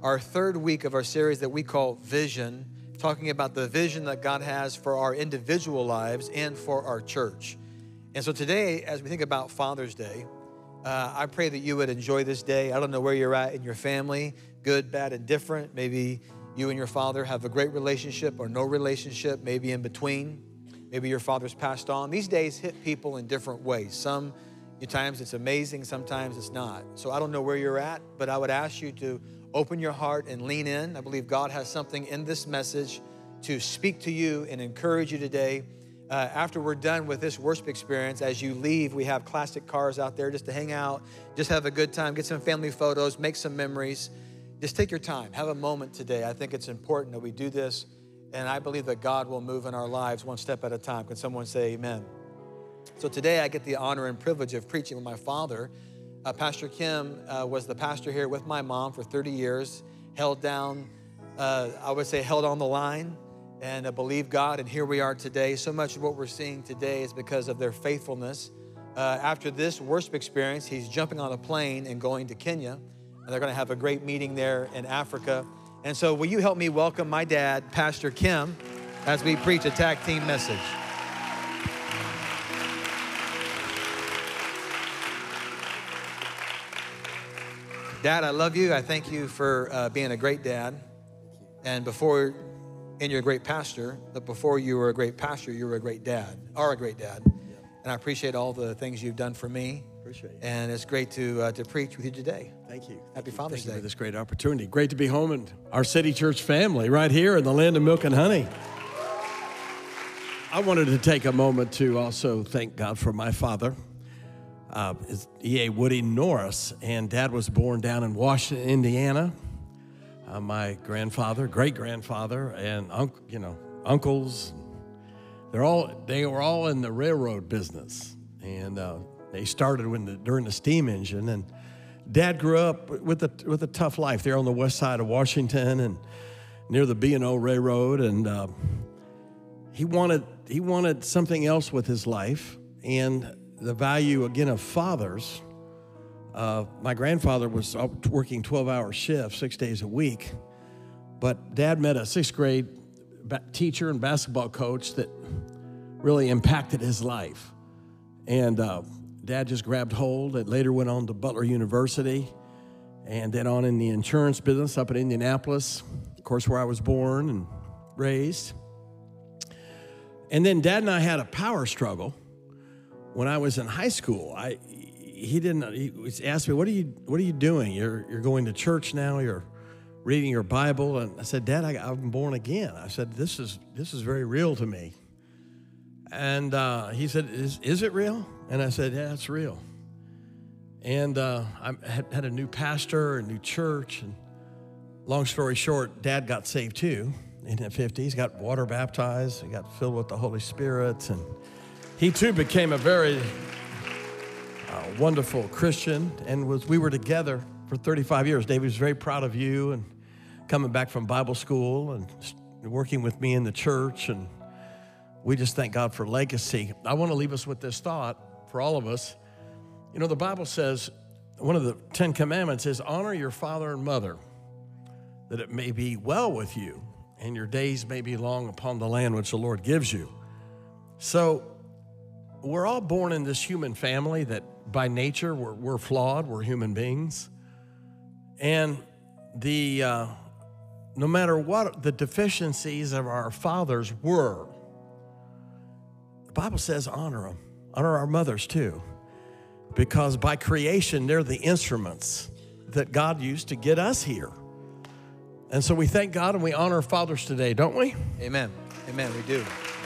our third week of our series that we call Vision, talking about the vision that God has for our individual lives and for our church. And so today, as we think about Father's Day, I pray that you would enjoy this day. I don't know where you're at in your family, good, bad, and different. Maybe you and your father have a great relationship or no relationship, maybe in between. Maybe your father's passed on. These days hit people in different ways. Sometimes it's amazing, sometimes it's not. So I don't know where you're at, but I would ask you to open your heart and lean in. I believe God has something in this message to speak to you and encourage you today. After we're done with this worship experience, as you leave, we have classic cars out there just to hang out, just have a good time, get some family photos, make some memories. Just take your time, have a moment today. I think it's important that we do this, and I believe that God will move in our lives one step at a time. Can someone say amen? So today I get the honor and privilege of preaching with my father. Pastor Kim was the pastor here with my mom for 30 years, held on the line, and believe God, and here we are today. So much of what we're seeing today is because of their faithfulness. After this worship experience, he's jumping on a plane and going to Kenya, and they're gonna have a great meeting there in Africa. And so will you help me welcome my dad, Pastor Kim, as we preach a tag team message. Dad, I love you. I thank you for being a great dad. And you're a great pastor, but before you were a great pastor, you were a great dad, are a great dad. Yeah. And I appreciate all the things you've done for me. Appreciate it. And it's great to preach with you today. Thank you. Happy Father's Day. Thank you for this great opportunity. Great to be home in our City Church family right here in the land of milk and honey. I wanted to take a moment to also thank God for my father. Is E.A. Woody Norris, and Dad was born down in Washington, Indiana. My grandfather, great-grandfather, and uncles, they were all in the railroad business, and they started during the steam engine. And Dad grew up with a tough life there on the west side of Washington and near the B&O Railroad, and he wanted something else with his life, and the value again of fathers. My grandfather was working 12-hour shifts, 6 days a week, but Dad met a sixth grade teacher and basketball coach that really impacted his life. And Dad just grabbed hold and later went on to Butler University and then on in the insurance business up in Indianapolis, of course, where I was born and raised. And then Dad and I had a power struggle when I was in high school. He asked me, what are you doing? You're going to church now, you're reading your Bible. And I said, Dad, I'm born again. I said, this is very real to me. And he said, is it real? And I said, yeah, it's real. And I had a new pastor, a new church. And long story short, Dad got saved too in the 50s, got water baptized, he got filled with the Holy Spirit. And he too became a very wonderful Christian, and we were together for 35 years. David was very proud of you and coming back from Bible school and working with me in the church, and we just thank God for legacy. I want to leave us with this thought for all of us. You know, the Bible says, one of the 10 commandments is honor your father and mother, that it may be well with you and your days may be long upon the land which the Lord gives you. So we're all born in this human family that by nature we're flawed, we're human beings. And no matter what the deficiencies of our fathers were, the Bible says honor them. Honor our mothers too. Because by creation, they're the instruments that God used to get us here. And so we thank God and we honor fathers today, don't we? Amen. Amen, we do.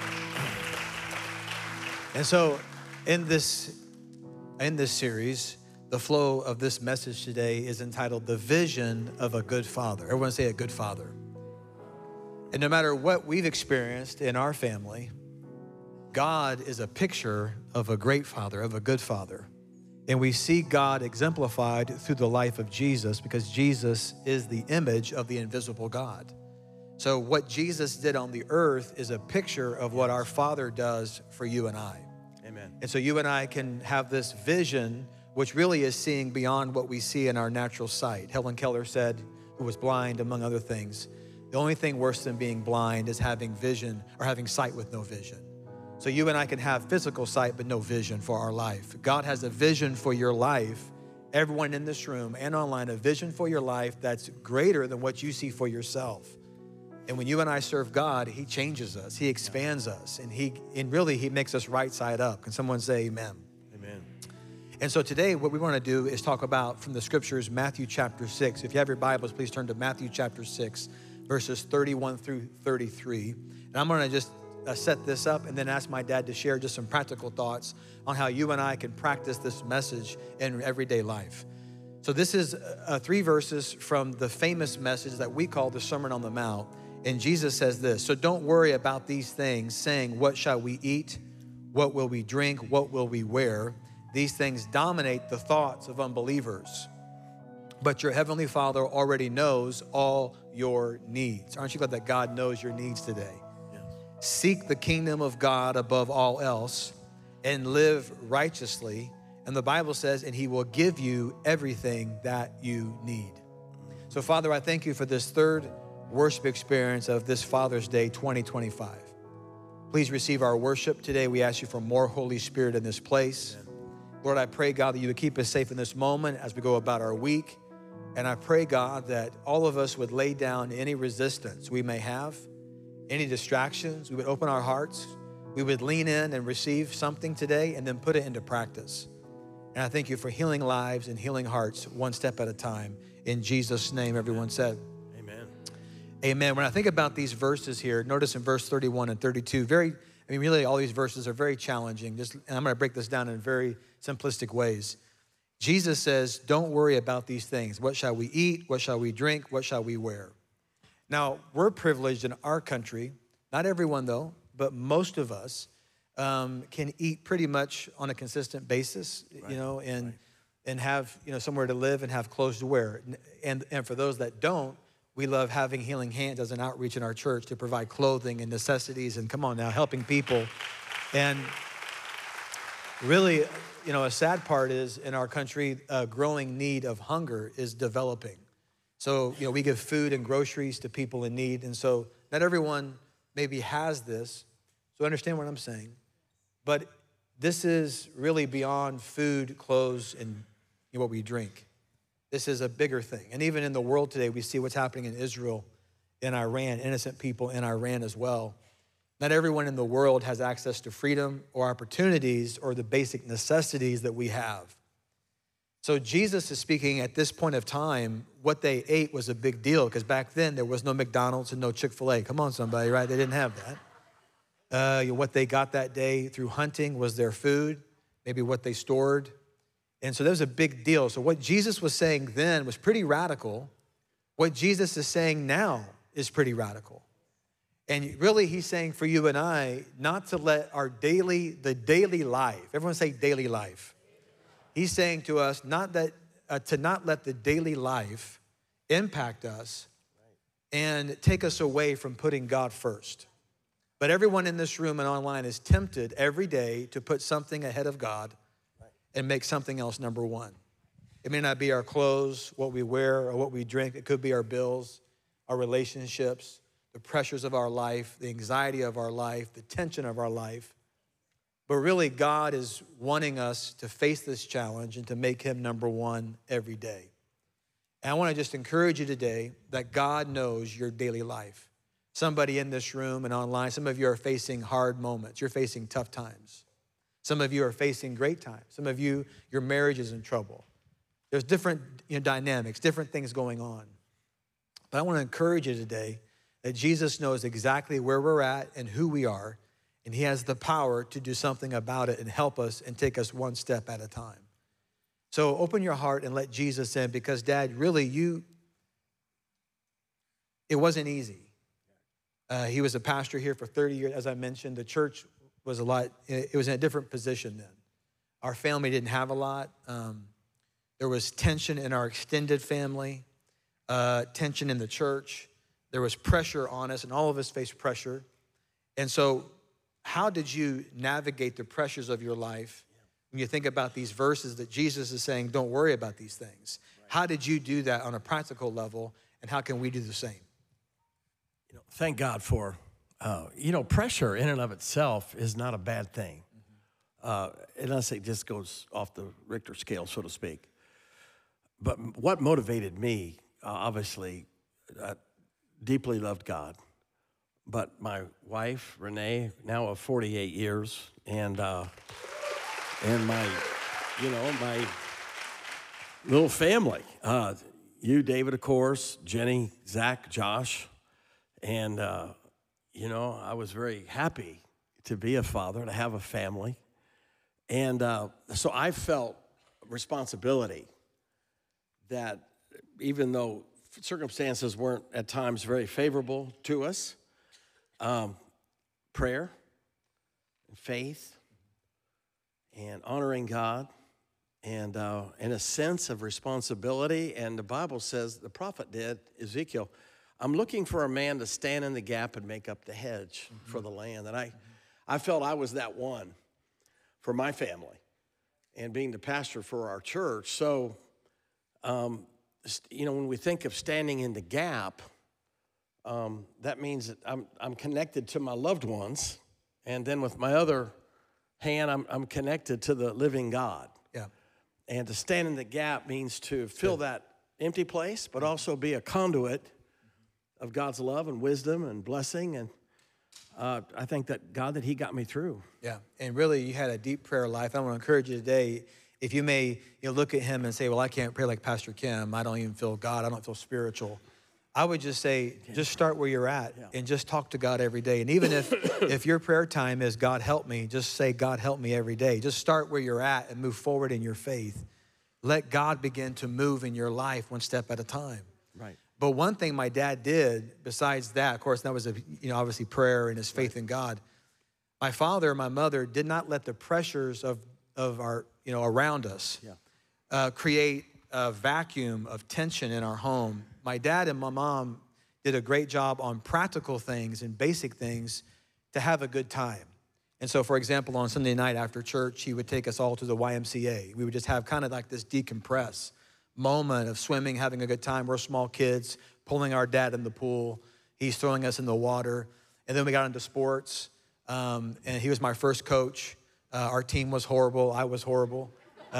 And so in this series, the flow of this message today is entitled The Vision of a Good Father. Everyone say a good father. And no matter what we've experienced in our family, God is a picture of a great father, of a good father. And we see God exemplified through the life of Jesus because Jesus is the image of the invisible God. So what Jesus did on the earth is a picture of what our Father does for you and I. Amen. And so you and I can have this vision, which really is seeing beyond what we see in our natural sight. Helen Keller said, who was blind, among other things. The only thing worse than being blind is having vision or having sight with no vision. So you and I can have physical sight but no vision for our life. God has a vision for your life. Everyone in this room and online, a vision for your life that's greater than what you see for yourself. And when you and I serve God, he changes us, he expands us, and really he makes us right side up. Can someone say amen? Amen. And so today what we want to do is talk about from the scriptures, Matthew chapter 6. If you have your Bibles, please turn to Matthew chapter 6, verses 31 through 33. And I'm going to just set this up and then ask my dad to share just some practical thoughts on how you and I can practice this message in everyday life. So this is 3 verses from the famous message that we call the Sermon on the Mount. And Jesus says this, so don't worry about these things, saying, what shall we eat? What will we drink? What will we wear? These things dominate the thoughts of unbelievers. But your heavenly Father already knows all your needs. Aren't you glad that God knows your needs today? Seek the kingdom of God above all else and live righteously. And the Bible says, and he will give you everything that you need. So Father, I thank you for this third worship experience of this Father's Day 2025. Please receive our worship today. We ask you for more Holy Spirit in this place. Amen. Lord, I pray, God, that you would keep us safe in this moment as we go about our week. And I pray, God, that all of us would lay down any resistance we may have, any distractions. We would open our hearts. We would lean in and receive something today and then put it into practice. And I thank you for healing lives and healing hearts one step at a time. In Jesus' name, everyone said. Amen. Amen. When I think about these verses here, notice in verse 31 and 32, really all these verses are very challenging. And I'm going to break this down in very simplistic ways. Jesus says, don't worry about these things. What shall we eat? What shall we drink? What shall we wear? Now, we're privileged in our country, not everyone though, but most of us can eat pretty much on a consistent basis, right. And have, somewhere to live and have clothes to wear. And for those that don't, we love having Healing Hands as an outreach in our church to provide clothing and necessities and come on now, helping people. And really, a sad part is in our country, a growing need of hunger is developing. So, we give food and groceries to people in need. And so not everyone maybe has this. So understand what I'm saying. But this is really beyond food, clothes, and what we drink. This is a bigger thing. And even in the world today, we see what's happening in Israel, in Iran, innocent people in Iran as well. Not everyone in the world has access to freedom or opportunities or the basic necessities that we have. So Jesus is speaking at this point of time, what they ate was a big deal because back then there was no McDonald's and no Chick-fil-A. Come on, somebody, right? They didn't have that. What they got that day through hunting was their food, maybe what they stored. And so that was a big deal. So what Jesus was saying then was pretty radical. What Jesus is saying now is pretty radical. And really he's saying for you and I, not to let the daily life, everyone say daily life. He's saying to us, to not let the daily life impact us and take us away from putting God first. But everyone in this room and online is tempted every day to put something ahead of God and make something else number one. It may not be our clothes, what we wear, or what we drink. It could be our bills, our relationships, the pressures of our life, the anxiety of our life, the tension of our life. But really, God is wanting us to face this challenge and to make him number one every day. And I want to just encourage you today that God knows your daily life. Somebody in this room and online, some of you are facing hard moments. You're facing tough times. Some of you are facing great times. Some of you, your marriage is in trouble. There's different dynamics, different things going on. But I want to encourage you today that Jesus knows exactly where we're at and who we are, and he has the power to do something about it and help us and take us one step at a time. So open your heart and let Jesus in because, Dad, really, it wasn't easy. He was a pastor here for 30 years. As I mentioned, the church was it was in a different position then. Our family didn't have a lot. There was tension in our extended family, tension in the church. There was pressure on us, and all of us faced pressure. And so how did you navigate the pressures of your life when you think about these verses that Jesus is saying, don't worry about these things? Right. How did you do that on a practical level? and how can we do the same? Thank God for, pressure in and of itself is not a bad thing. Unless it just goes off the Richter scale, so to speak. But what motivated me, obviously, deeply loved God. But my wife, Renee, now of 48 years, and my little family. You, David, of course, Jenny, Zach, Josh. And, I was very happy to be a father, to have a family. And so I felt responsibility that even though circumstances weren't at times very favorable to us, prayer, and faith, and honoring God, and a sense of responsibility. And the Bible says, the prophet did, Ezekiel, I'm looking for a man to stand in the gap and make up the hedge for the land. And I felt I was that one for my family and being the pastor for our church. So, when we think of standing in the gap, that means that I'm connected to my loved ones. And then with my other hand, I'm connected to the living God. Yeah. And to stand in the gap means to fill that empty place, but also be a conduit of God's love and wisdom and blessing. And I think that God, that he got me through. Yeah, and really you had a deep prayer life. I want to encourage you today, if you may look at him and say, well, I can't pray like Pastor Kim. I don't even feel God. I don't feel spiritual. I would just say, just start where you're at and just talk to God every day. And even if your prayer time is, God, help me, just say, God, help me every day. Just start where you're at and move forward in your faith. Let God begin to move in your life one step at a time. Right. But one thing my dad did besides that, of course, that was obviously prayer and his faith in God. My father and my mother did not let the pressures of our, around us create a vacuum of tension in our home. My dad and my mom did a great job on practical things and basic things to have a good time. And so, for example, on Sunday night after church, he would take us all to the YMCA. We would just have kind of like this decompress moment of swimming, having a good time. We're small kids, pulling our dad in the pool. He's throwing us in the water. And then we got into sports, and he was my first coach. Our team was horrible. I was horrible.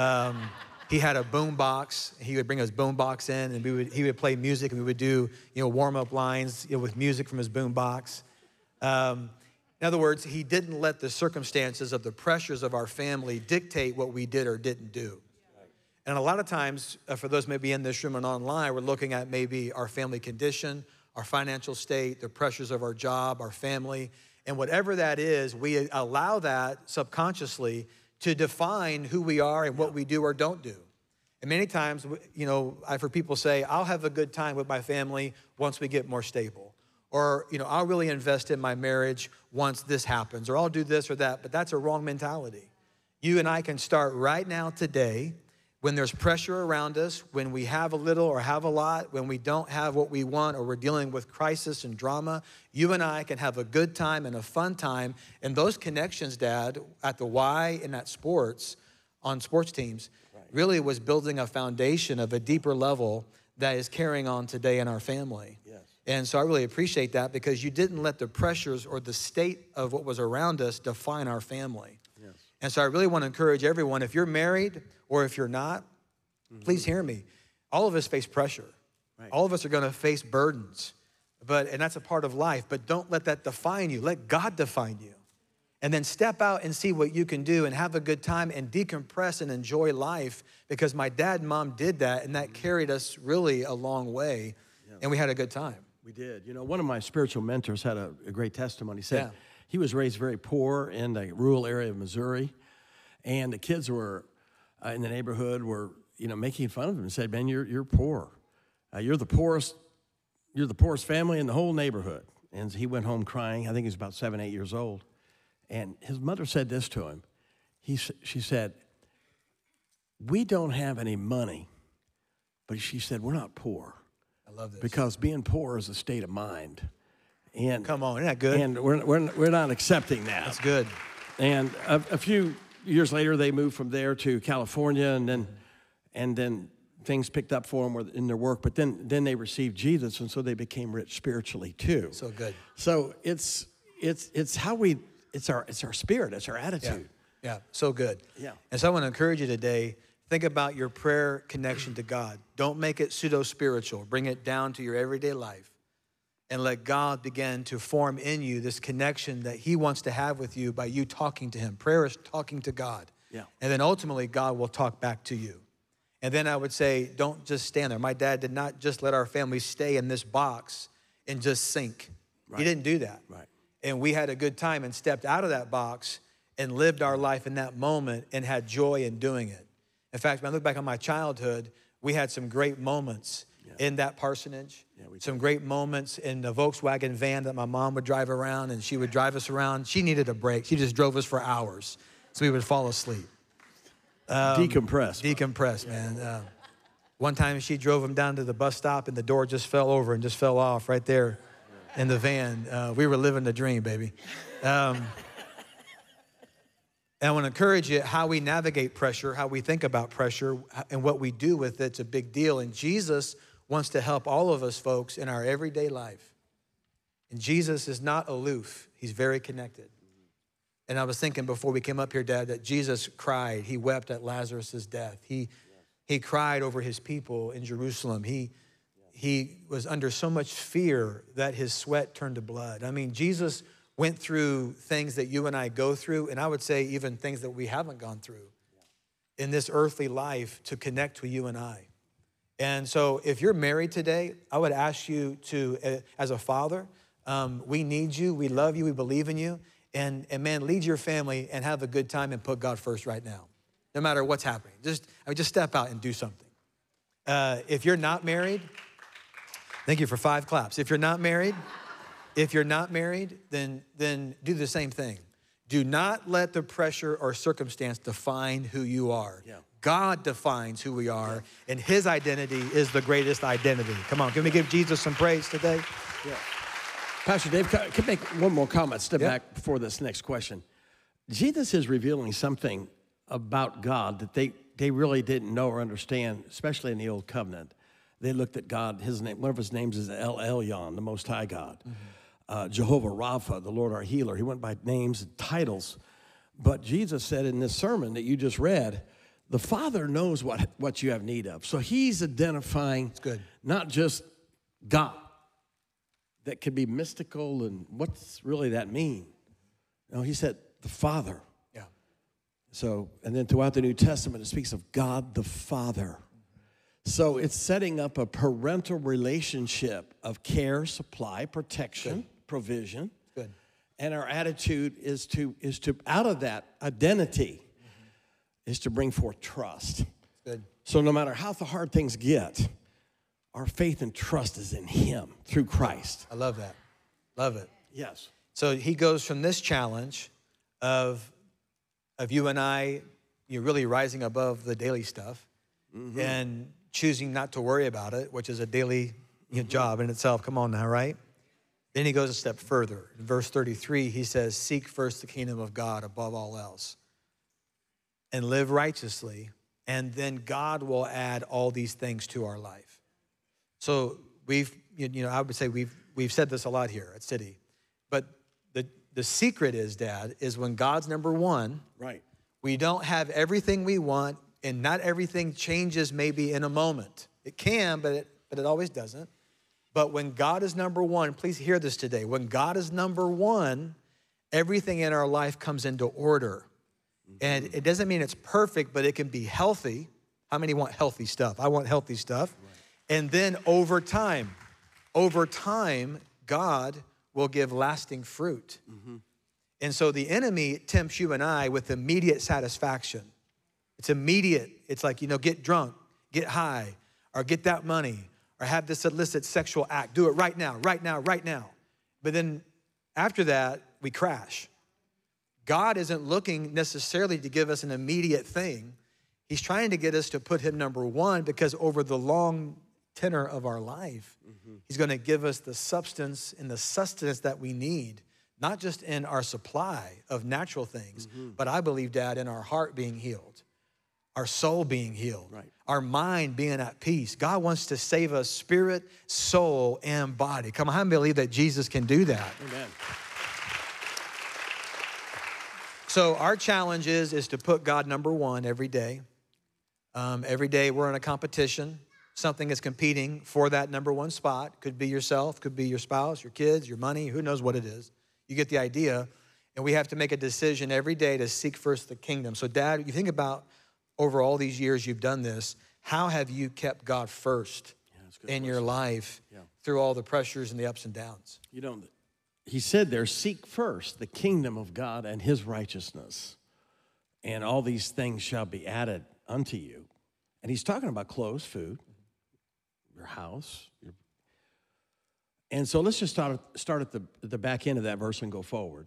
He had a boom box. He would bring his boom box in, and he would play music, and we would do warm-up lines with music from his boom box. In other words, he didn't let the circumstances of the pressures of our family dictate what we did or didn't do. And a lot of times, for those maybe in this room and online, we're looking at maybe our family condition, our financial state, the pressures of our job, our family. And whatever that is, we allow that subconsciously to define who we are and what we do or don't do. And many times, I've heard people say, I'll have a good time with my family once we get more stable. Or, I'll really invest in my marriage once this happens. Or I'll do this or that. But that's a wrong mentality. You and I can start right now today. When there's pressure around us, when we have a little or have a lot, when we don't have what we want or we're dealing with crisis and drama, you and I can have a good time and a fun time. And those connections, Dad, at the Y and at sports, on sports teams, really was building a foundation of a deeper level that is carrying on today in our family. Yes. And so I really appreciate that because you didn't let the pressures or the state of what was around us define our family. Yes. And so I really want to encourage everyone, if you're married or if you're not, please hear me. All of us face pressure. Right. All of us are going to face burdens, and that's a part of life. But don't let that define you. Let God define you. And then step out and see what you can do and have a good time and decompress and enjoy life because my dad and mom did that, and that carried us really a long way, and we had a good time. We did. One of my spiritual mentors had a great testimony. He said he was raised very poor in the rural area of Missouri, and the kids were in the neighborhood were, making fun of him and said, man, you're poor. You're the poorest family in the whole neighborhood. And he went home crying. I think he was about 7, 8 years old. And his mother said this to him. She said, we don't have any money, but she said, we're not poor. I love this. Because being poor is a state of mind. And come on, isn't that good? And we're not accepting that. That's good. And a few years later, they moved from there to California, and then things picked up for them in their work, but then they received Jesus, and so they became rich spiritually too. So good. So it's our spirit, it's our attitude. Yeah, so good. Yeah. And so I want to encourage you today, think about your prayer connection to God. Don't make it pseudo-spiritual. Bring it down to your everyday life and let God begin to form in you this connection that he wants to have with you by you talking to him. Prayer is talking to God. Yeah. And then ultimately, God will talk back to you. And then I would say, don't just stand there. My dad did not just let our family stay in this box and just sink. Right. He didn't do that. Right. And we had a good time and stepped out of that box and lived our life in that moment and had joy in doing it. In fact, when I look back on my childhood, we had some great moments in that parsonage, some great moments in the Volkswagen van that my mom would drive around, and she would drive us around. She needed a break. She just drove us for hours, so we would fall asleep. Decompress, man. One time she drove him down to the bus stop, and the door just fell over and just fell off right there in the van. We were living the dream, baby. And I want to encourage you, how we navigate pressure, how we think about pressure, and what we do with it's a big deal. And Jesus wants to help all of us, folks, in our everyday life. And Jesus is not aloof. He's very connected. And I was thinking before we came up here, Dad, that Jesus cried. He wept at Lazarus' death. He cried over his people in Jerusalem. He was under so much fear that his sweat turned to blood. I mean, Jesus went through things that you and I go through, and I would say even things that we haven't gone through in this earthly life to connect with you and I. And so if you're married today, I would ask you to, as a father, we need you, we love you, we believe in you, and man, lead your family and have a good time and put God first right now, no matter what's happening. Just step out and do something. If you're not married, thank you for 5 claps. If you're not married, then do the same thing. Do not let the pressure or circumstance define who you are. Yeah. God defines who we are, and his identity is the greatest identity. Come on, can we give Jesus some praise today? Yeah. Pastor Dave, can I make one more comment, step back before this next question. Jesus is revealing something about God that they really didn't know or understand, especially in the Old Covenant. They looked at God, one of his names is El Elyon, the Most High God. Mm-hmm. Jehovah Rapha, the Lord our healer. He went by names and titles. But Jesus said in this sermon that you just read, the Father knows what you have need of. So he's identifying not just God, that could be mystical, and what's really that mean? No, he said the Father. Yeah. So, and then throughout the New Testament, it speaks of God the Father. So it's setting up a parental relationship of care, supply, protection, provision. Good. And our attitude is to out of that identity is to bring forth trust. Good. So no matter how hard things get, our faith and trust is in him through Christ. I love that. Love it. Yes. So he goes from this challenge of you and I, you're really rising above the daily stuff and choosing not to worry about it, which is a daily job in itself. Come on now, right? Then he goes a step further. In verse 33, he says, seek first the kingdom of God above all else and live righteously, and then God will add all these things to our life. So I would say we've said this a lot here at City, but the secret is, Dad, is when God's number one, right? We don't have everything we want, and not everything changes maybe in a moment. It can, but it always doesn't. But when God is number one, please hear this today. When God is number one, everything in our life comes into order. And it doesn't mean it's perfect, but it can be healthy. How many want healthy stuff? I want healthy stuff. Right. And then over time, God will give lasting fruit. And so the enemy tempts you and I with immediate satisfaction. It's immediate. It's like, get drunk, get high, or get that money, or have this illicit sexual act. Do it right now, right now, right now. But then after that, we crash. God isn't looking necessarily to give us an immediate thing. He's trying to get us to put him number one, because over the long tenor of our life, he's going to give us the substance and the sustenance that we need, not just in our supply of natural things, but I believe, Dad, in our heart being healed, our soul being healed, Right. our mind being at peace. God wants to save us spirit, soul, and body. Come on, I believe that Jesus can do that. Amen. So our challenge is to put God number one every day. Every day we're in a competition. Something is competing for that number one spot. Could be yourself, could be your spouse, your kids, your money, who knows what it is. You get the idea. And we have to make a decision every day to seek first the kingdom. So Dad, you think about over all these years you've done this, how have you kept God first in your life through all the pressures and the ups and downs? You know, he said there, seek first the kingdom of God and his righteousness, and all these things shall be added unto you. And he's talking about clothes, food, your house. And so let's just start at the back end of that verse and go forward.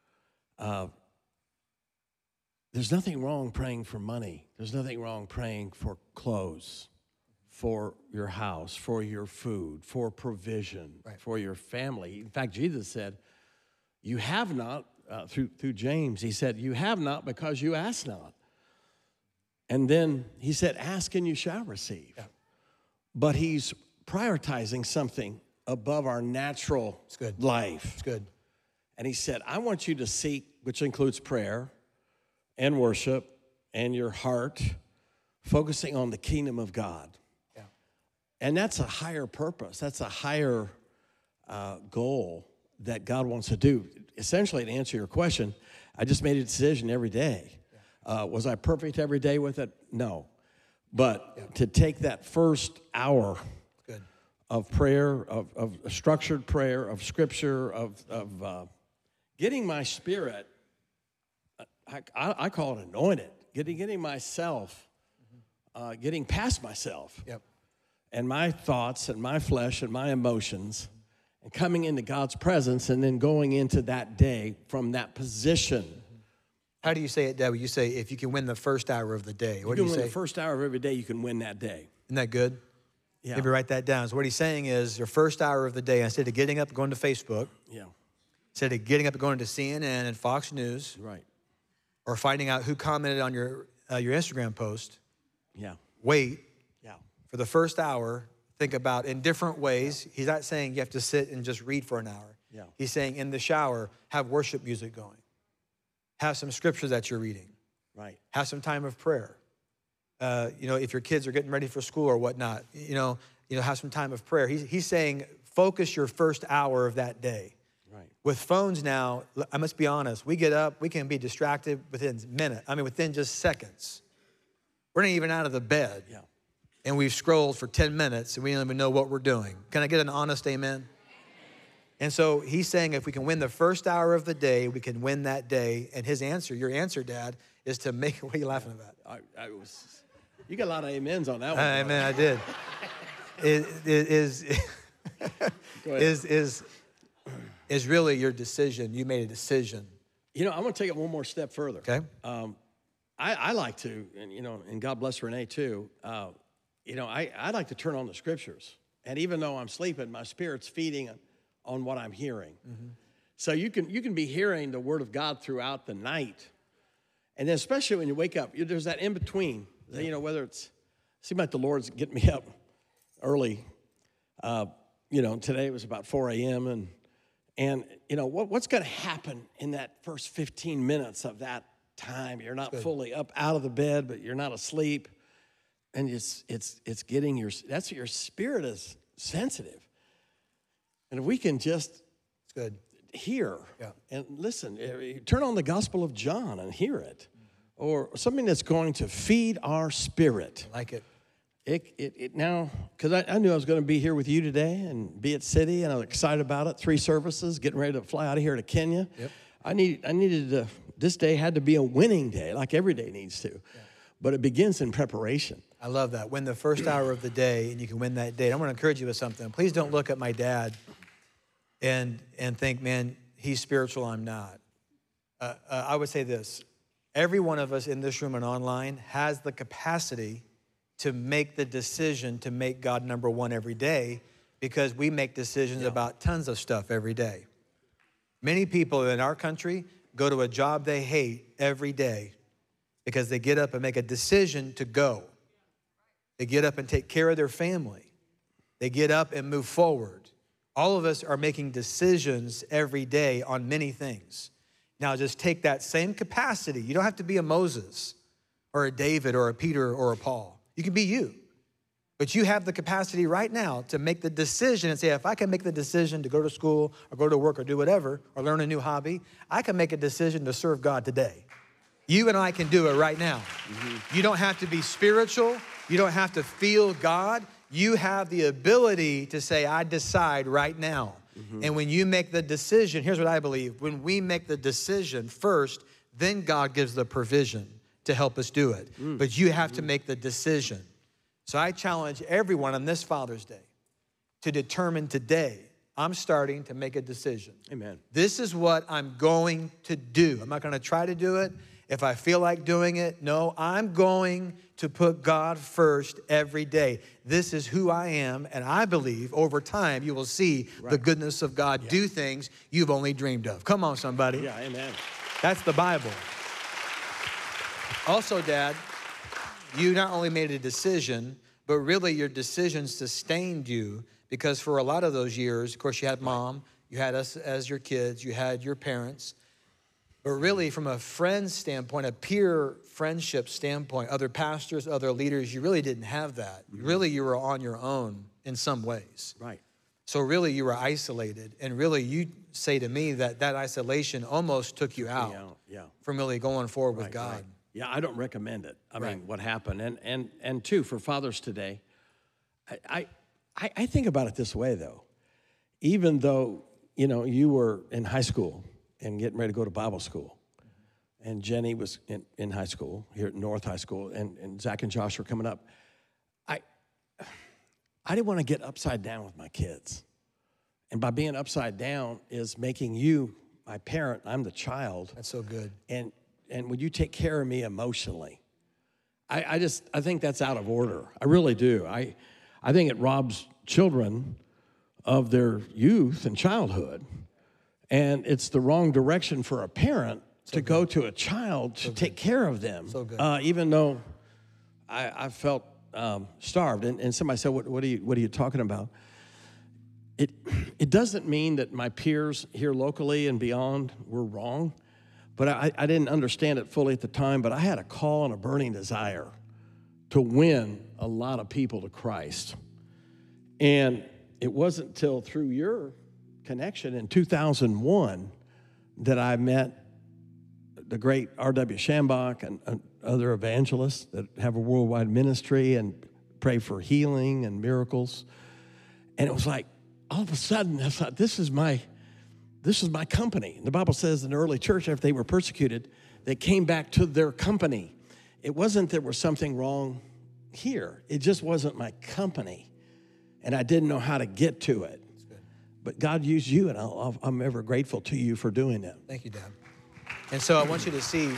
There's nothing wrong praying for money. There's nothing wrong praying for clothes, for your house, for your food, for provision, for your family. In fact, Jesus said, you have not, through James, he said, you have not because you ask not. And then he said, ask and you shall receive. Yeah. But he's prioritizing something above our natural life. It's good. And he said, I want you to seek, which includes prayer and worship and your heart, focusing on the kingdom of God. Yeah. And that's a higher purpose. That's a higher goal that God wants to do. Essentially, to answer your question, I just made a decision every day. Yeah. Was I perfect every day with it? No. But to take that first hour of prayer, of structured prayer, of scripture, of getting my spirit, I call it anointed, getting myself, getting past myself and my thoughts and my flesh and my emotions, and coming into God's presence and then going into that day from that position. How do you say it, Dad? You say, if you can win the first hour of the day. What do you say? You can win the first hour of every day, you can win that day. Isn't that good? Yeah. Maybe write that down. So what he's saying is your first hour of the day, instead of getting up and going to Facebook, instead of getting up and going to CNN and Fox News, or finding out who commented on your Instagram post, wait for the first hour, think about in different ways. He's not saying you have to sit and just read for an hour. He's saying in the shower, have worship music going. Have some scripture that you're reading. Have some time of prayer. If your kids are getting ready for school or whatnot, have some time of prayer. He's saying focus your first hour of that day. With phones now, I must be honest, we get up, we can be distracted within minutes. Within just seconds. We're not even out of the bed. And we've scrolled for 10 minutes and we don't even know what we're doing. Can I get an honest amen? And so he's saying if we can win the first hour of the day, we can win that day. And his answer, your answer, Dad, is to make, what are you laughing about? You got a lot of amens on that one. Amen, I did. Is really your decision. You made a decision. I'm going to take it one more step further. Okay. I like to, and God bless Renee too, I like to turn on the scriptures. And even though I'm sleeping, my spirit's feeding on what I'm hearing. Mm-hmm. So you can be hearing the word of God throughout the night. And then especially when you wake up, there's that in between. Whether it seems like the Lord's getting me up early. Today it was about 4 a.m. And what's going to happen in that first 15 minutes of that time? You're not fully up out of the bed, but you're not asleep. And it's getting your spirit is sensitive. And if we can just hear and listen, turn on the Gospel of John and hear it. Or something that's going to feed our spirit. I like it. It now, because I knew I was going to be here with you today and be at City, and I was excited about it. 3 services, getting ready to fly out of here to Kenya. Yep. I needed this day had to be a winning day, like every day needs to. Yeah. But it begins in preparation. I love that. Win the first hour of the day, and you can win that day. I'm going to encourage you with something. Please don't look at my dad and think, man, he's spiritual, I'm not. I would say this. Every one of us in this room and online has the capacity to make the decision to make God number one every day, because we make decisions about tons of stuff every day. Many people in our country go to a job they hate every day, because they get up and make a decision to go. They get up and take care of their family. They get up and move forward. All of us are making decisions every day on many things. Now just take that same capacity. You don't have to be a Moses or a David or a Peter or a Paul. You can be you. But you have the capacity right now to make the decision and say, if I can make the decision to go to school or go to work or do whatever or learn a new hobby, I can make a decision to serve God today. You and I can do it right now. You don't have to be spiritual. You don't have to feel God. You have the ability to say, I decide right now. And when you make the decision, here's what I believe. When we make the decision first, then God gives the provision to help us do it. But you have to make the decision. So I challenge everyone on this Father's Day to determine today, I'm starting to make a decision. Amen. This is what I'm going to do. I'm not going to try to do it if I feel like doing it. No, I'm going to put God first every day. This is who I am, and I believe over time you will see the goodness of God do things you've only dreamed of. Come on, somebody. Yeah, amen. That's the Bible. Also, Dad, you not only made a decision, but really your decision sustained you, because for a lot of those years, of course, you had Mom, you had us as your kids, you had your parents, but really from a friend standpoint, a peer friendship standpoint, other pastors, other leaders, you really didn't have that. Really, you were on your own in some ways. Right. So really, you were isolated, and really, you say to me that that isolation almost took you out from really going forward with God. Right. Yeah, I don't recommend it. I mean, what happened. And too, for fathers today, I think about it this way, though. Even though, you know, you were in high school and getting ready to go to Bible school, and Jenny was in high school, here at North High School, and Zach and Josh were coming up, I didn't want to get upside down with my kids. And by being upside down is making you my parent, I'm the child. That's so good. And would you take care of me emotionally? I think that's out of order. I really do. I think it robs children of their youth and childhood. And it's the wrong direction for a parent to go to a child to take care of them. So good. Even though I felt starved. And somebody said, what are you talking about? It doesn't mean that my peers here locally and beyond were wrong. But I didn't understand it fully at the time, but I had a call and a burning desire to win a lot of people to Christ. And it wasn't till through your connection in 2001 that I met the great R.W. Shambach and other evangelists that have a worldwide ministry and pray for healing and miracles. And it was like, all of a sudden, I thought, this is my company. The Bible says in the early church, after they were persecuted, they came back to their company. It wasn't there was something wrong here. It just wasn't my company. And I didn't know how to get to it. But God used you, and I'm ever grateful to you for doing that. Thank you, Dad. And so I want you to see,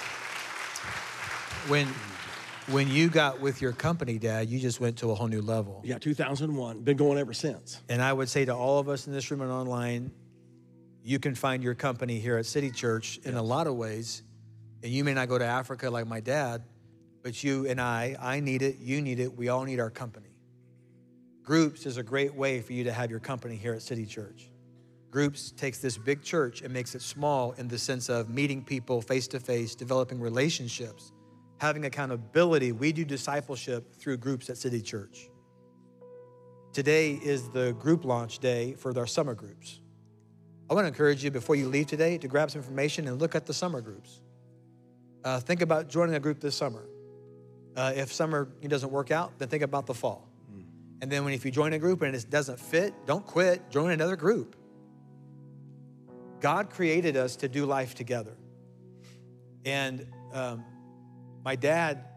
when you got with your company, Dad, you just went to a whole new level. Yeah, 2001. Been going ever since. And I would say to all of us in this room and online, you can find your company here at City Church in a lot of ways. And you may not go to Africa like my dad, but you and I need it, you need it, we all need our company. Groups is a great way for you to have your company here at City Church. Groups takes this big church and makes it small in the sense of meeting people face-to-face, developing relationships, having accountability. We do discipleship through groups at City Church. Today is the group launch day for our summer groups. I want to encourage you before you leave today to grab some information and look at the summer groups. Think about joining a group this summer. If summer doesn't work out, then think about the fall. And then if you join a group and it doesn't fit, don't quit, join another group. God created us to do life together. And my dad,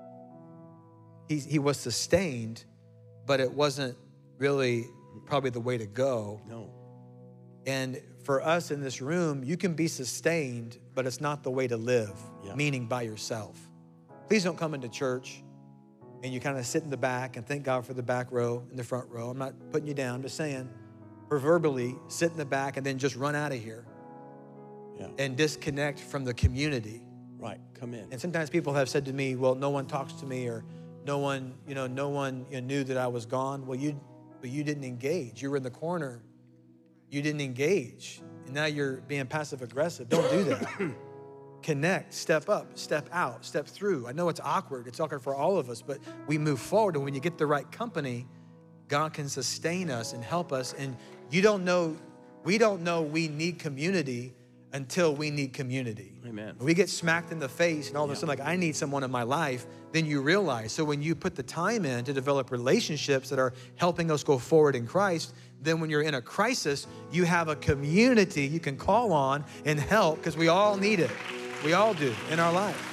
he was sustained, but it wasn't really probably the way to go. No. And for us in this room, you can be sustained, but it's not the way to live, meaning by yourself. Please don't come into church and you kind of sit in the back and thank God for the back row and the front row. I'm not putting you down, I'm just saying, proverbially, sit in the back and then just run out of here and disconnect from the community Right, come in. And sometimes people have said to me, well, no one talks to me, or no one knew that I was gone. Well, you didn't engage. You were in the corner. You didn't engage. And now you're being passive aggressive. Don't do that. Connect, step up, step out, step through. I know it's awkward. It's awkward for all of us, but we move forward. And when you get the right company, God can sustain us and help us. And we don't know we need community until we need community. Amen. When we get smacked in the face and all of a sudden, like, I need someone in my life, then you realize. So when you put the time in to develop relationships that are helping us go forward in Christ, then when you're in a crisis, you have a community you can call on and help, because we all need it. We all do in our life.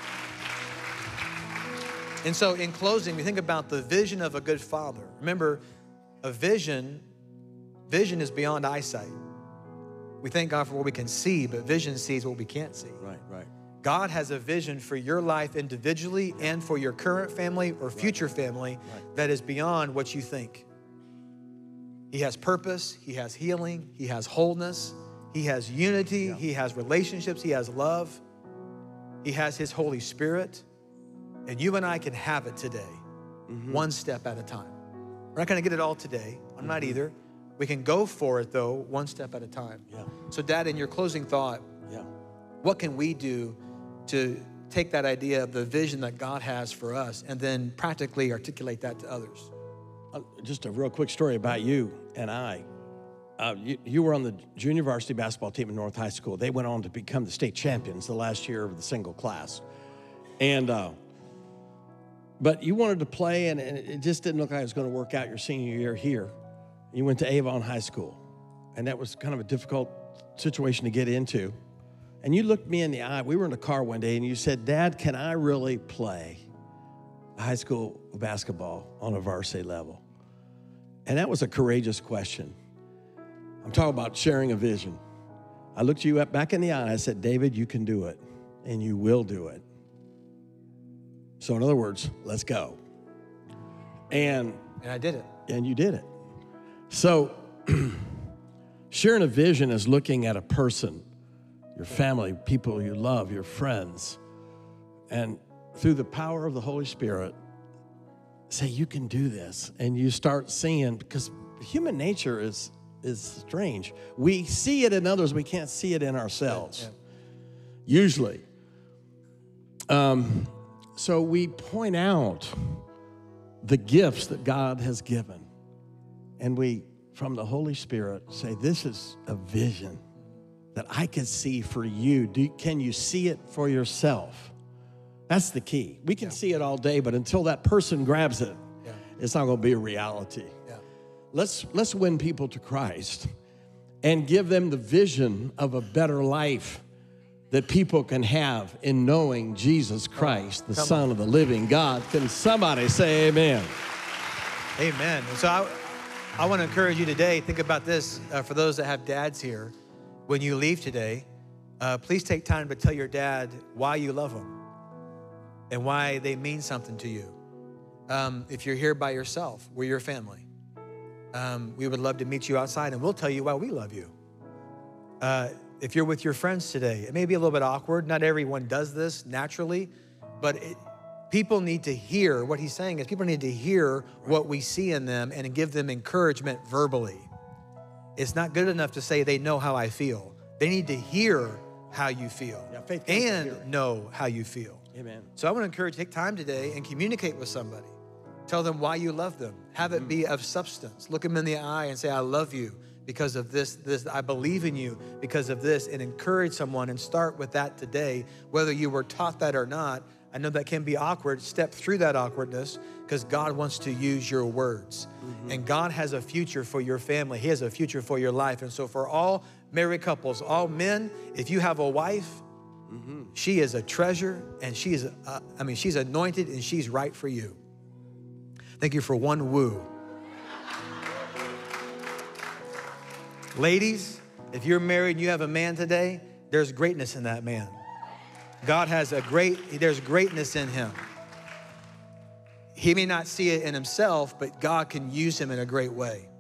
And so in closing, we think about the vision of a good father. Remember, a vision is beyond eyesight. We thank God for what we can see, but vision sees what we can't see. Right, right. God has a vision for your life individually and for your current family or future family that is beyond what you think. He has purpose, he has healing, he has wholeness, he has unity, he has relationships, he has love, he has his Holy Spirit, and you and I can have it today, one step at a time. We're not gonna get it all today. I'm not either. We can go for it, though, one step at a time. Yeah. So, Dad, in your closing thought, what can we do to take that idea of the vision that God has for us and then practically articulate that to others? Just a real quick story about you and I. You were on the junior varsity basketball team at North High School. They went on to become the state champions the last year of the single class. And but you wanted to play, and it just didn't look like it was going to work out your senior year here. You went to Avon High School, and that was kind of a difficult situation to get into. And you looked me in the eye. We were in the car one day, and you said, Dad, can I really play high school basketball on a varsity level? And that was a courageous question. I'm talking about sharing a vision. I looked you up back in the eye, and I said, David, you can do it, and you will do it. So in other words, let's go. And I did it. And you did it. So sharing a vision is looking at a person, your family, people you love, your friends, and through the power of the Holy Spirit, say, you can do this. And you start seeing, because human nature is strange. We see it in others, we can't see it in ourselves, usually. So we point out the gifts that God has given. And we, from the Holy Spirit, say, this is a vision that I can see for you. Can you see it for yourself? That's the key. We can see it all day, but until that person grabs it, it's not going to be a reality. Let's win people to Christ and give them the vision of a better life that people can have in knowing Jesus Christ, the Son of the living God. Can somebody say amen? Amen. And so I want to encourage you today, think about this, for those that have dads here. When you leave today, please take time to tell your dad why you love him and why they mean something to you. If you're here by yourself, we're your family. We would love to meet you outside, and we'll tell you why we love you. If you're with your friends today, it may be a little bit awkward. Not everyone does this naturally, but people need to hear, what he's saying is people need to hear what we see in them and give them encouragement verbally. It's not good enough to say they know how I feel. They need to hear how you feel and know how you feel. Amen. So I want to encourage you, take time today and communicate with somebody. Tell them why you love them. Have it be of substance. Look them in the eye and say, I love you because of this, I believe in you because of this, and encourage someone and start with that today, whether you were taught that or not. I know that can be awkward. Step through that awkwardness because God wants to use your words. And God has a future for your family. He has a future for your life. And so for all married couples, all men, if you have a wife, she is a treasure, and she's anointed, and she's right for you. Thank you for one woo. Ladies, if you're married and you have a man today, there's greatness in that man. God has there's greatness in him. He may not see it in himself, but God can use him in a great way.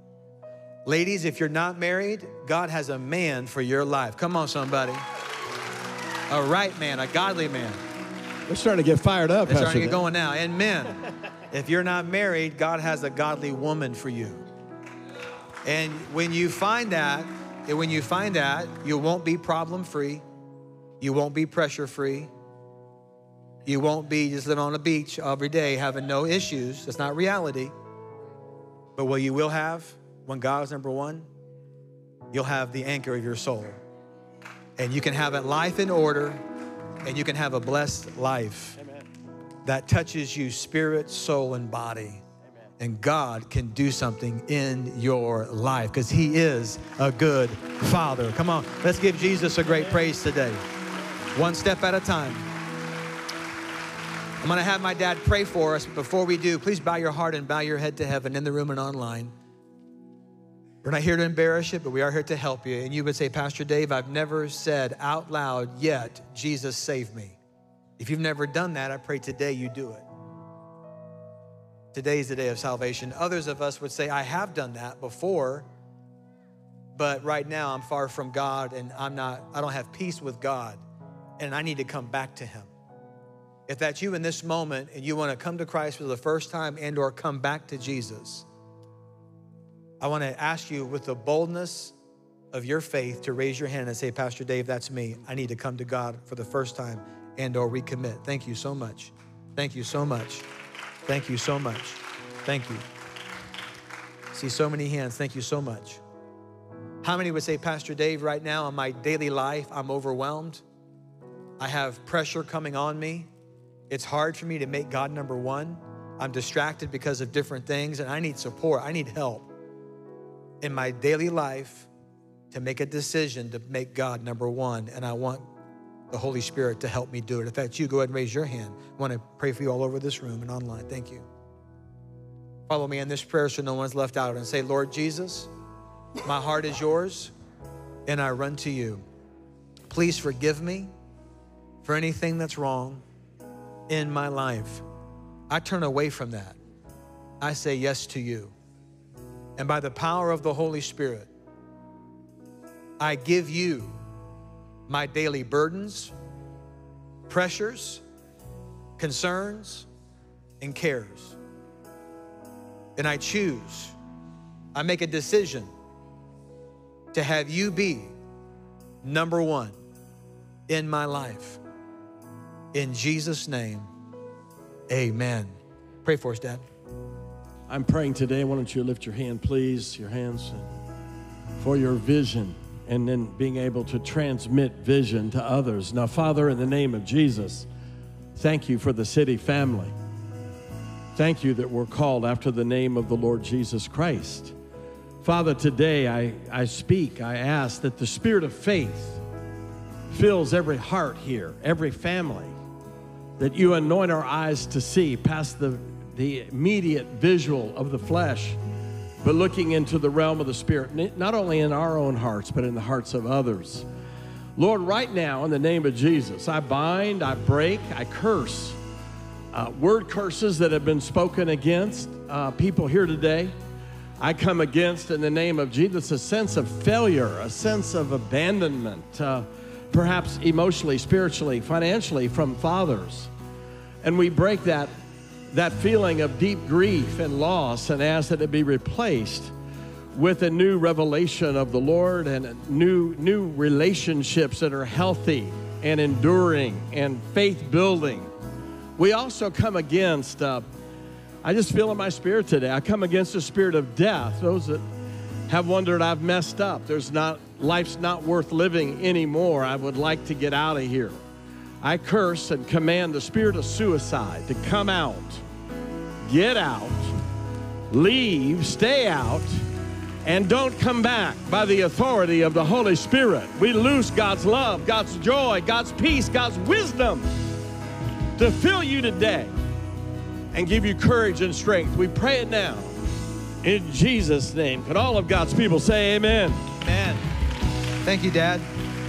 Ladies, if you're not married, God has a man for your life. Come on, somebody. A right man, a godly man. We're starting to get fired up, They're Pastor starting to get Dan. going now. And men, if you're not married, God has a godly woman for you. And when you find that, you won't be problem-free. You won't be pressure-free. You won't be just living on the beach every day having no issues. That's not reality. But what you will have when God is number one, you'll have the anchor of your soul. And you can have a life in order, and you can have a blessed life. Amen. That touches you spirit, soul, and body. Amen. And God can do something in your life because he is a good father. Come on, let's give Jesus a great praise today. One step at a time. I'm going to have my dad pray for us. But before we do, please bow your heart and bow your head to heaven in the room and online. We're not here to embarrass you, but we are here to help you. And you would say, Pastor Dave, I've never said out loud yet, Jesus saved me. If you've never done that, I pray today you do it. Today is the day of salvation. Others of us would say, I have done that before, but right now I'm far from God and I don't have peace with God and I need to come back to him. If that's you in this moment and you want to come to Christ for the first time and or come back to Jesus, I want to ask you with the boldness of your faith to raise your hand and say, Pastor Dave, that's me. I need to come to God for the first time and or recommit. Thank you so much. Thank you so much. Thank you so much. Thank you. See so many hands. Thank you so much. How many would say, Pastor Dave, right now in my daily life, I'm overwhelmed. I have pressure coming on me. It's hard for me to make God number one. I'm distracted because of different things and I need support. I need help in my daily life to make a decision to make God number one. And I want the Holy Spirit to help me do it. If that's you, go ahead and raise your hand. I want to pray for you all over this room and online. Thank you. Follow me in this prayer so no one's left out and say, Lord Jesus, my heart is yours and I run to you. Please forgive me for anything that's wrong in my life. I turn away from that. I say yes to you. And by the power of the Holy Spirit, I give you my daily burdens, pressures, concerns, and cares. And I choose, I make a decision to have you be number one in my life. In Jesus' name, amen. Pray for us, Dad. I'm praying today. Why don't you lift your hand, please, your hands, for your vision and then being able to transmit vision to others. Now, Father, in the name of Jesus, thank you for the City family. Thank you that we're called after the name of the Lord Jesus Christ. Father, today I speak, I ask that the spirit of faith fills every heart here, every family, that you anoint our eyes to see past the immediate visual of the flesh, but looking into the realm of the Spirit, not only in our own hearts, but in the hearts of others. Lord, right now, in the name of Jesus, I bind, I break, I curse word curses that have been spoken against people here today. I come against, in the name of Jesus, a sense of failure, a sense of abandonment, perhaps emotionally, spiritually, financially from fathers. And we break that feeling of deep grief and loss and ask that it be replaced with a new revelation of the Lord and new relationships that are healthy and enduring and faith-building. We also come against, I just feel in my spirit today, I come against the spirit of death. Those that have wondered, I've messed up. Life's not worth living anymore. I would like to get out of here. I curse and command the spirit of suicide to come out, get out, leave, stay out, and don't come back by the authority of the Holy Spirit. We loose God's love, God's joy, God's peace, God's wisdom to fill you today and give you courage and strength. We pray it now in Jesus' name. Could all of God's people say amen? Amen. Thank you, Dad.